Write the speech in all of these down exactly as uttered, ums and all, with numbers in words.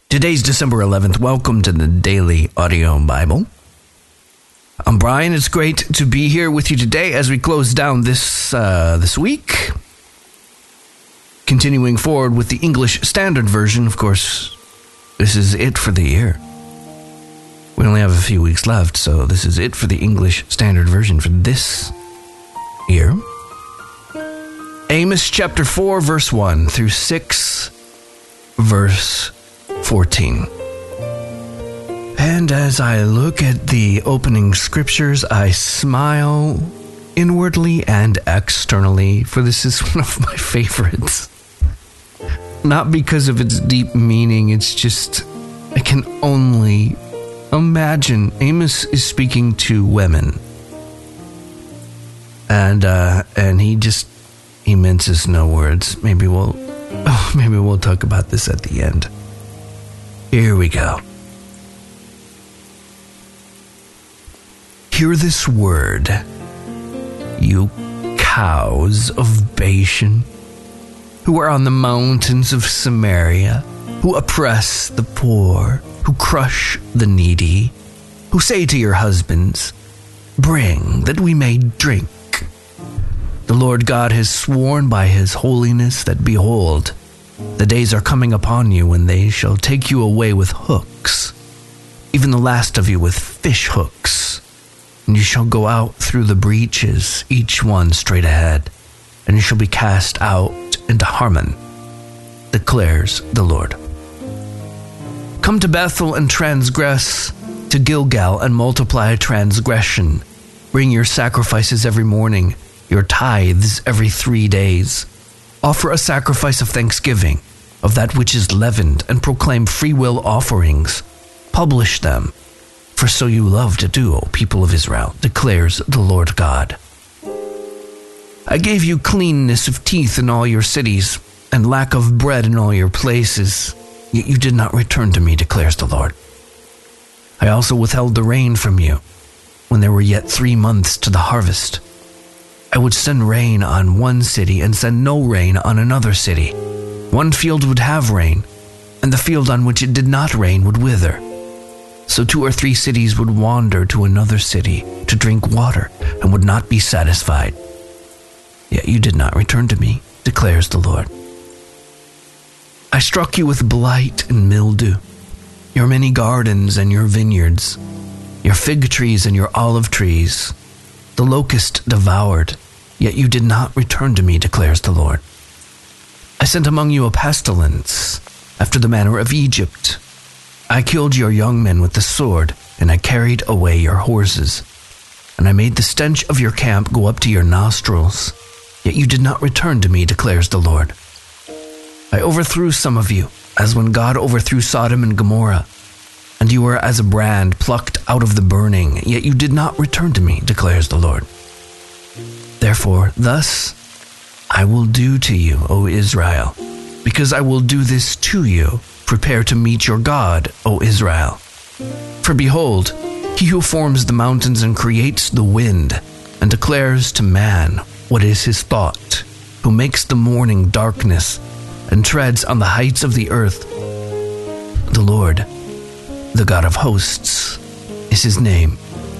Today's December eleventh. Welcome to the Daily Audio Bible. I'm Brian. It's great to be here with you today as we close down this uh, this week. Continuing forward with the English Standard Version, of course, this is it for the year. We only have a few weeks left, so this is it for the English Standard Version for this year. Amos chapter four, verse one through six, verse fourteen. And as I look at the opening scriptures, I smile inwardly and externally, for this is one of my favorites. Not because of its deep meaning, it's just, I can only imagine. Amos is speaking to women. And, uh, and he just, he minces no words. Maybe we'll, oh, maybe we'll talk about this at the end. Here we go. Hear this word, you cows of Bashan, who are on the mountains of Samaria, who oppress the poor, who crush the needy, who say to your husbands, bring that we may drink. The Lord God has sworn by his holiness that, behold, the days are coming upon you when they shall take you away with hooks, even the last of you with fish hooks. And you shall go out through the breaches, each one straight ahead, and you shall be cast out into Harmon, declares the Lord. Come to Bethel and transgress, to Gilgal and multiply transgression. Bring your sacrifices every morning, your tithes every three days. Offer a sacrifice of thanksgiving, of that which is leavened, and proclaim freewill offerings. Publish them, for so you love to do, O people of Israel, declares the Lord God. I gave you cleanness of teeth in all your cities, and lack of bread in all your places, yet you did not return to me, declares the Lord. I also withheld the rain from you, when there were yet three months to the harvest. I would send rain on one city and send no rain on another city. One field would have rain, and the field on which it did not rain would wither. So two or three cities would wander to another city to drink water and would not be satisfied. Yet you did not return to me, declares the Lord. I struck you with blight and mildew, your many gardens and your vineyards, your fig trees and your olive trees. The locust devoured, yet you did not return to me, declares the Lord. I sent among you a pestilence, after the manner of Egypt. I killed your young men with the sword, and I carried away your horses. And I made the stench of your camp go up to your nostrils, yet you did not return to me, declares the Lord. I overthrew some of you, as when God overthrew Sodom and Gomorrah. And you were as a brand plucked out of the burning, yet you did not return to me, declares the Lord. Therefore, thus I will do to you, O Israel, because I will do this to you. Prepare to meet your God, O Israel. For behold, he who forms the mountains and creates the wind, and declares to man what is his thought, who makes the morning darkness, and treads on the heights of the earth. The Lord, the God of hosts, is his name.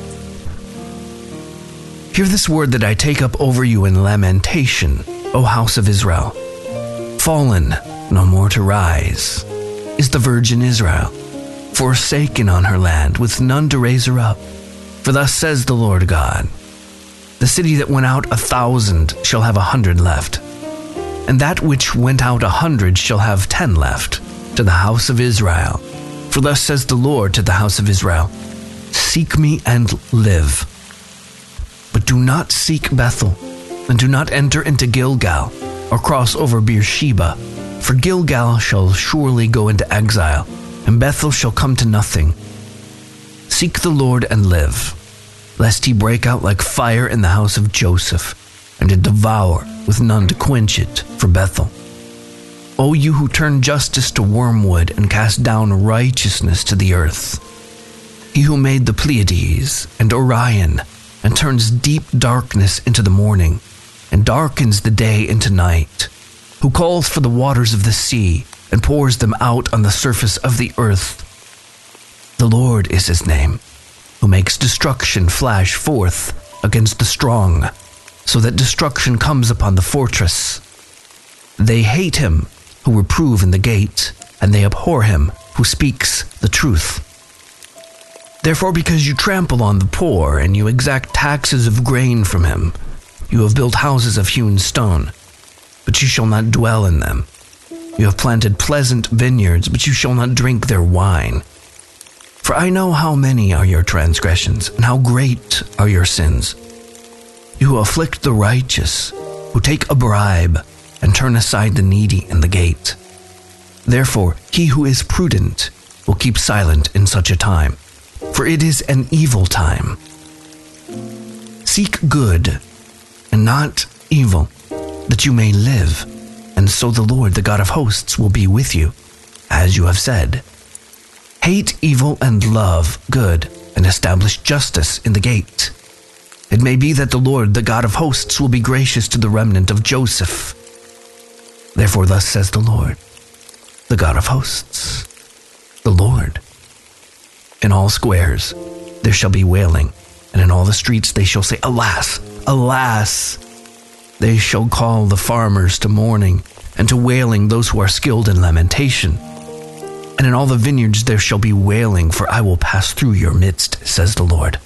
Hear this word that I take up over you in lamentation, O house of Israel. Fallen, no more to rise, is the virgin Israel, forsaken on her land, with none to raise her up. For thus says the Lord God, the city that went out a thousand shall have a hundred left, and that which went out a hundred shall have ten left, to the house of Israel. For thus says the Lord to the house of Israel, seek me and live. But do not seek Bethel, and do not enter into Gilgal, or cross over Beersheba, for Gilgal shall surely go into exile, and Bethel shall come to nothing. Seek the Lord and live, lest he break out like fire in the house of Joseph, and to devour with none to quench it for Bethel. O you who turn justice to wormwood and cast down righteousness to the earth, he who made the Pleiades and Orion, and turns deep darkness into the morning, and darkens the day into night, who calls for the waters of the sea, and pours them out on the surface of the earth. The Lord is his name, who makes destruction flash forth against the strong, so that destruction comes upon the fortress. They hate him who reprove in the gate, and they abhor him who speaks the truth. Therefore, because you trample on the poor and you exact taxes of grain from him, you have built houses of hewn stone, but you shall not dwell in them. You have planted pleasant vineyards, but you shall not drink their wine. For I know how many are your transgressions, and how great are your sins. You who afflict the righteous, who take a bribe, and turn aside the needy in the gate. Therefore, he who is prudent will keep silent in such a time, for it is an evil time. Seek good and not evil, that you may live, and so the Lord, the God of hosts, will be with you, as you have said. Hate evil and love good, and establish justice in the gate. It may be that the Lord, the God of hosts, will be gracious to the remnant of Joseph. Therefore thus says the Lord, the God of hosts, the Lord. In all squares there shall be wailing, and in all the streets they shall say, Alas, alas! They shall call the farmers to mourning, and to wailing those who are skilled in lamentation. And in all the vineyards there shall be wailing, for I will pass through your midst, says the Lord.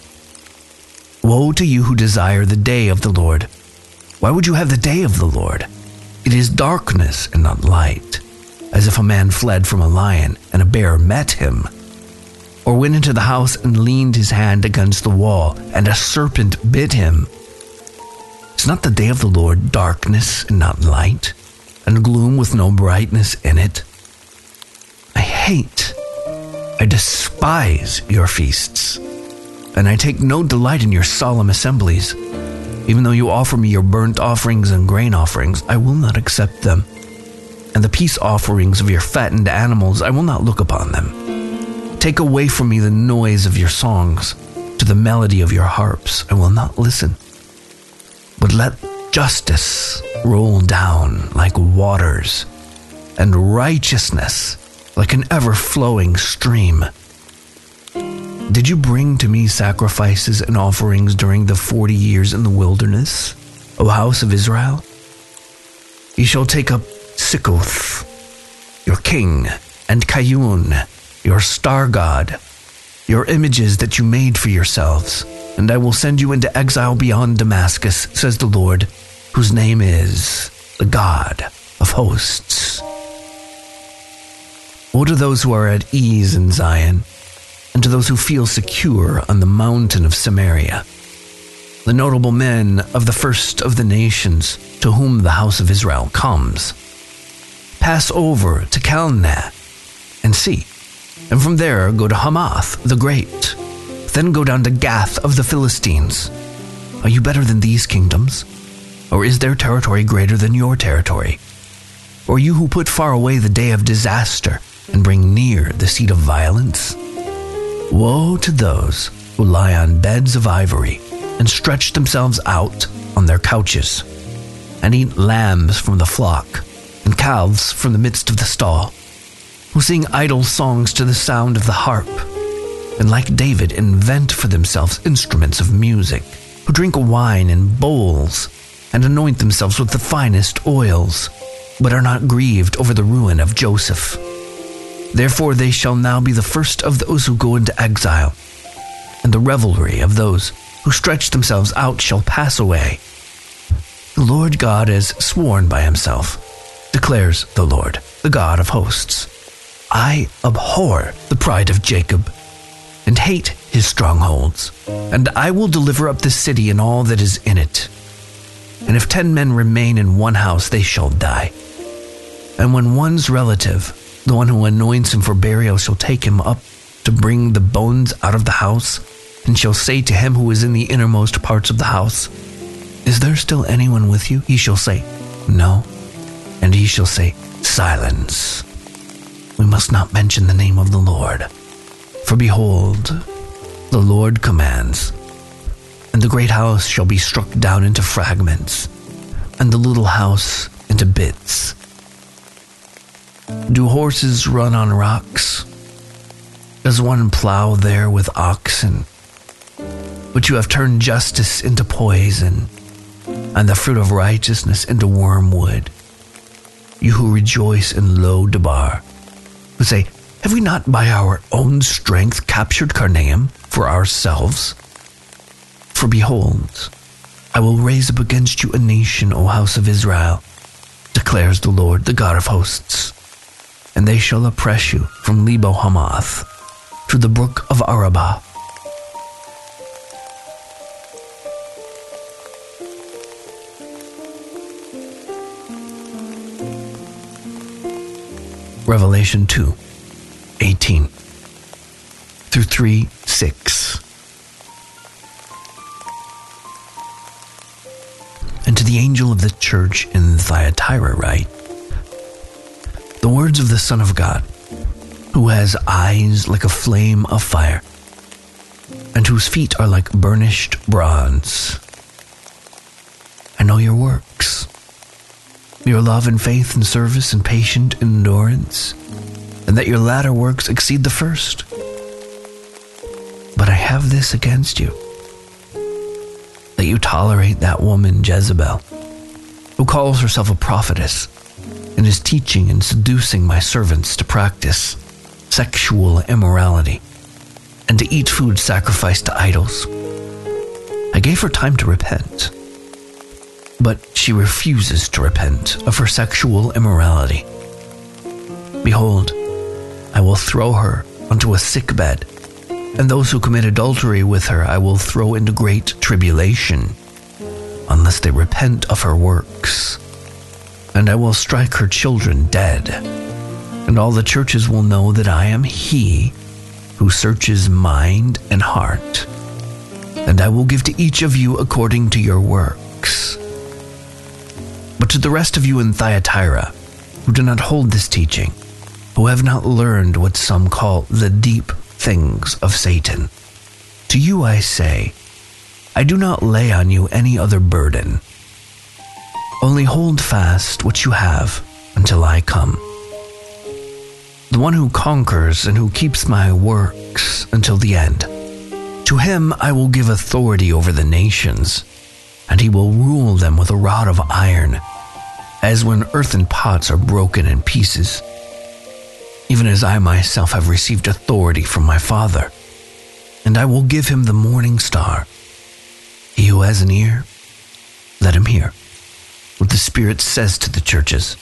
Woe to you who desire the day of the Lord. Why would you have the day of the Lord? It is darkness and not light, as if a man fled from a lion and a bear met him, or went into the house and leaned his hand against the wall, and a serpent bit him. Is not the day of the Lord darkness and not light, and gloom with no brightness in it? I hate, I despise your feasts, and I take no delight in your solemn assemblies. Even though you offer me your burnt offerings and grain offerings, I will not accept them. And the peace offerings of your fattened animals, I will not look upon them. Take away from me the noise of your songs. To the melody of your harps, I will not listen. But let justice roll down like waters, and righteousness like an ever-flowing stream. Did you bring to me sacrifices and offerings during the forty years in the wilderness, O house of Israel? You shall take up Sikkoth, your king, and Kayun, your star god, your images that you made for yourselves, and I will send you into exile beyond Damascus, says the Lord, whose name is the God of hosts. Woe to those who are at ease in Zion, and to those who feel secure on the mountain of Samaria, the notable men of the first of the nations to whom the house of Israel comes. Pass over to Calneh and see, and from there go to Hamath the Great, then go down to Gath of the Philistines. Are you better than these kingdoms? Or is their territory greater than your territory? Or you who put far away the day of disaster and bring near the seat of violence? Woe to those who lie on beds of ivory and stretch themselves out on their couches, and eat lambs from the flock and calves from the midst of the stall, who sing idle songs to the sound of the harp, and like David invent for themselves instruments of music, who drink wine in bowls and anoint themselves with the finest oils, but are not grieved over the ruin of Joseph. Therefore they shall now be the first of those who go into exile, and the revelry of those who stretch themselves out shall pass away. The Lord God has sworn by himself, declares the Lord, the God of hosts. I abhor the pride of Jacob, and hate his strongholds, and I will deliver up the city and all that is in it. And if ten men remain in one house, they shall die. And when one's relative, the one who anoints him for burial, shall take him up to bring the bones out of the house, and shall say to him who is in the innermost parts of the house, Is there still anyone with you? He shall say, No. And he shall say, Silence. We must not mention the name of the Lord. For behold, the Lord commands, and the great house shall be struck down into fragments, and the little house into bits. Do horses run on rocks? Does one plow there with oxen? But you have turned justice into poison, and the fruit of righteousness into wormwood. You who rejoice in Lo-debar, who say, have we not by our own strength captured Carnaim for ourselves? For behold, I will raise up against you a nation, O house of Israel, declares the Lord, the God of hosts. And they shall oppress you from Lebo Hamath to the brook of Arabah. Revelation two, eighteen through three, six. And to the angel of the church in Thyatira write, the words of the Son of God, who has eyes like a flame of fire, and whose feet are like burnished bronze. I know your works, your love and faith and service and patient endurance, and that your latter works exceed the first. But I have this against you, that you tolerate that woman Jezebel, who calls herself a prophetess, and is teaching and seducing my servants to practice sexual immorality, and to eat food sacrificed to idols. I gave her time to repent, but she refuses to repent of her sexual immorality. Behold, I will throw her onto a sick bed, and those who commit adultery with her I will throw into great tribulation, unless they repent of her works. And I will strike her children dead, and all the churches will know that I am he who searches mind and heart, and I will give to each of you according to your works. But to the rest of you in Thyatira, who do not hold this teaching, who have not learned what some call the deep things of Satan, to you I say, I do not lay on you any other burden. Only hold fast what you have until I come. The one who conquers and who keeps my works until the end, to him I will give authority over the nations, and he will rule them with a rod of iron, as when earthen pots are broken in pieces, even as I myself have received authority from my Father. And I will give him the morning star. He who has an ear, let him hear what the Spirit says to the churches.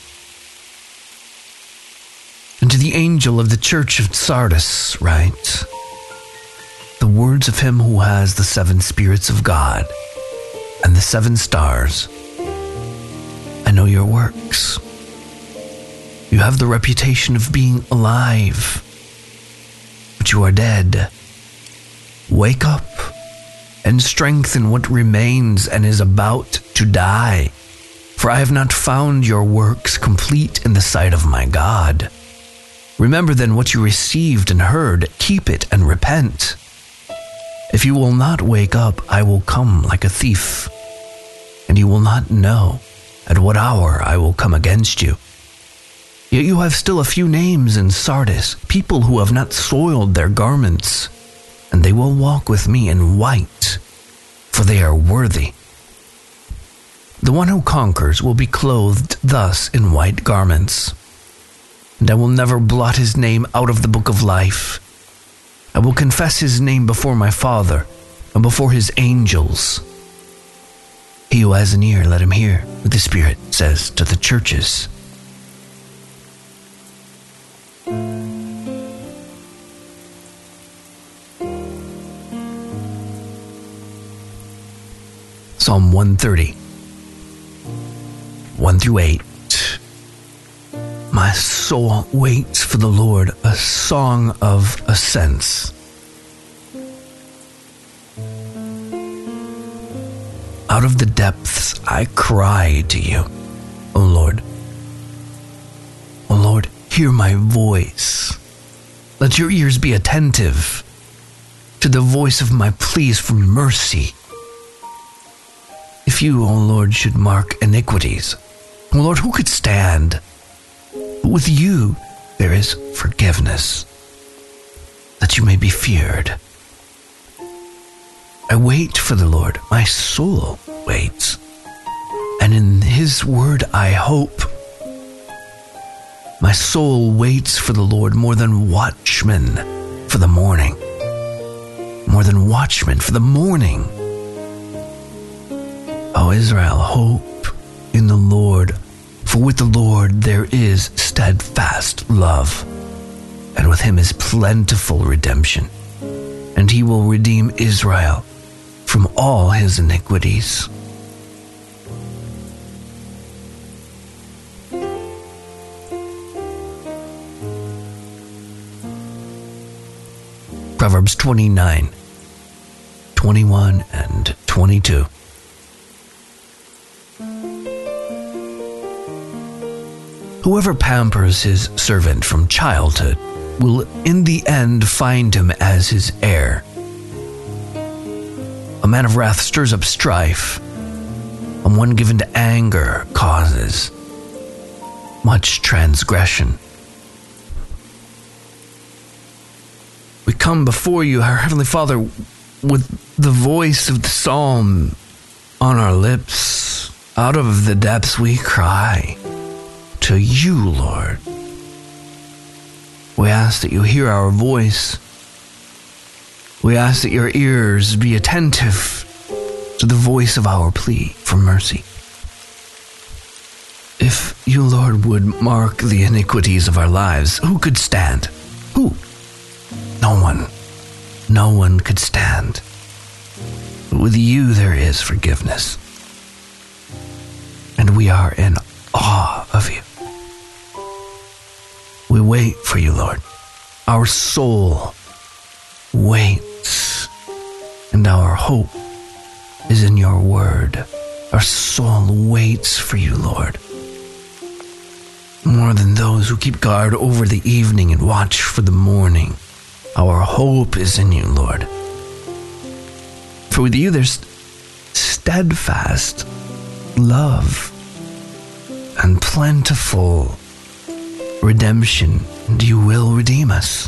And to the angel of the church of Sardis write, the words of him who has the seven spirits of God and the seven stars. I know your works. You have the reputation of being alive, but you are dead. Wake up and strengthen what remains and is about to die. For I have not found your works complete in the sight of my God. Remember then what you received and heard, keep it and repent. If you will not wake up, I will come like a thief, and you will not know at what hour I will come against you. Yet you have still a few names in Sardis, people who have not soiled their garments, and they will walk with me in white, for they are worthy. The one who conquers will be clothed thus in white garments, and I will never blot his name out of the book of life. I will confess his name before my Father and before his angels. He who has an ear, let him hear what the Spirit says to the churches. Psalm one thirty, one through eight. My soul waits for the Lord, a song of ascents. Out of the depths I cry to you, O Lord. O Lord, hear my voice. Let your ears be attentive to the voice of my pleas for mercy. If you, O Lord, should mark iniquities, O Lord, who could stand? With you there is forgiveness, that you may be feared. I wait for the Lord, my soul waits, and in his word I hope. My soul waits for the Lord more than watchmen for the morning. More than watchmen for the morning. O Israel, hope in the Lord, for with the Lord there is steadfast love, and with him is plentiful redemption, and he will redeem Israel from all his iniquities. Proverbs twenty-nine, twenty-one, and twenty-two. Whoever pampers his servant from childhood will in the end find him as his heir. A man of wrath stirs up strife, and one given to anger causes much transgression. We come before you, our Heavenly Father, with the voice of the psalm on our lips. Out of the depths we cry to you, Lord. We ask that you hear our voice. We ask that your ears be attentive to the voice of our plea for mercy. If you, Lord, would mark the iniquities of our lives, who could stand? Who? No one. No one could stand. But with you there is forgiveness. And we are in awe of you. We wait for you, Lord. Our soul waits, and our hope is in your word. Our soul waits for you, Lord. More than those who keep guard over the evening and watch for the morning, our hope is in you, Lord. For with you there's steadfast love and plentiful redemption, and you will redeem us.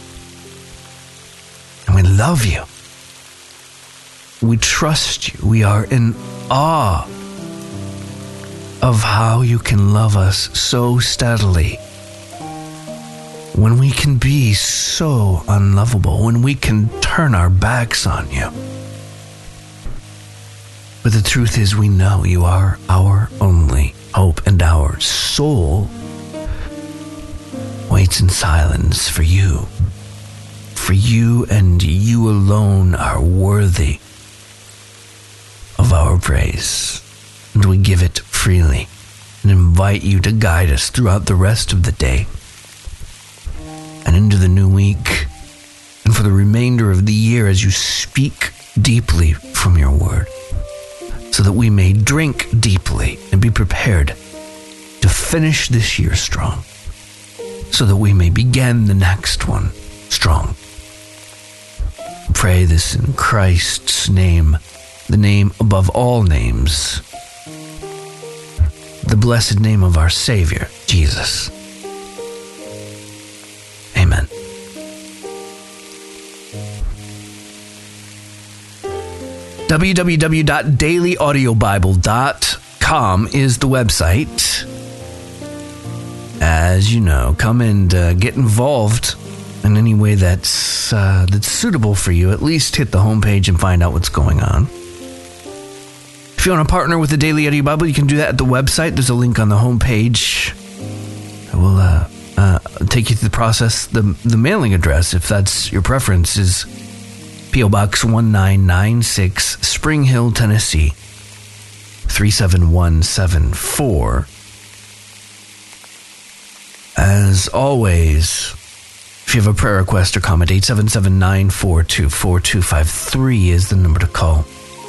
And we love you. We trust you. We are in awe of how you can love us so steadily, when we can be so unlovable, when we can turn our backs on you. But the truth is, we know you are our only hope, and our soul waits in silence for you. For you and you alone are worthy of our praise, and we give it freely and invite you to guide us throughout the rest of the day and into the new week, and for the remainder of the year as you speak deeply from your word, so that we may drink deeply and be prepared to finish this year strong, so that we may begin the next one strong. Pray this in Christ's name, the name above all names, the blessed name of our Savior, Jesus. Amen. w w w dot daily audio bible dot com is the website. As you know, come and uh, get involved in any way that's uh, that's suitable for you. At least hit the homepage and find out what's going on. If you want to partner with the Daily Audio Bible, you can do that at the website. There's a link on the homepage. I will uh, uh, take you through the process. The, the mailing address, if that's your preference, is P O Box one nine nine six, Spring Hill, Tennessee, three seven one seven four. As always, if you have a prayer request or comment, eight seven seven, nine four two, four two five three is the number to call.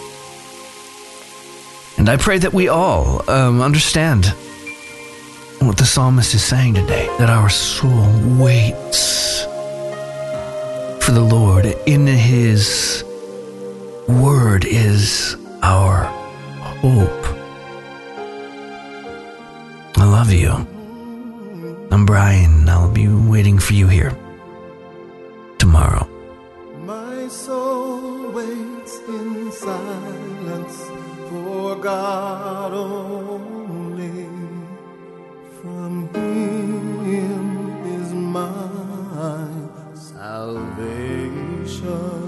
And I pray that we all um, understand what the psalmist is saying today, that our soul waits for the Lord. In his word is our hope. I love you. I'm Brian. I'll be waiting for you here tomorrow. My soul waits in silence for God only. From Him is my salvation.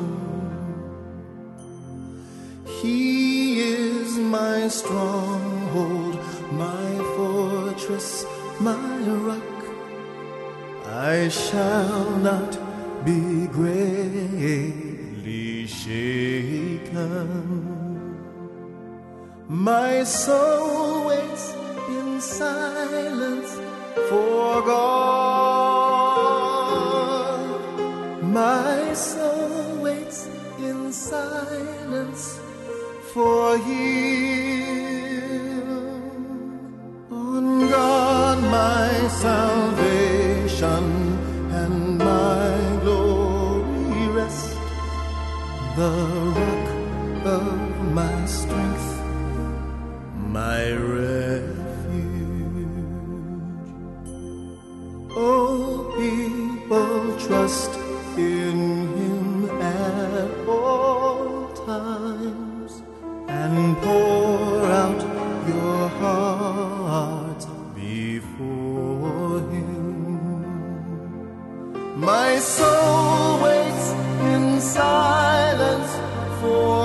He is my stronghold, my fortress, my rock. I shall not be greatly shaken. My soul waits in silence for God. My soul waits in silence for Him. On God my salvation and my glory rest, the rock of my strength, my refuge. Oh, people, trust in Him at all times and pour out your heart before Him. My soul waits in silence for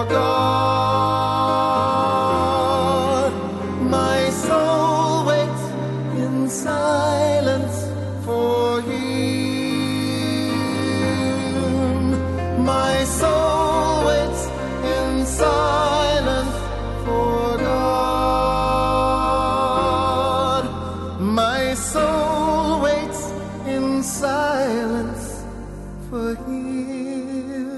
God. My soul waits in silence for Him. My soul waits in silence for God. My soul waits in silence for Him.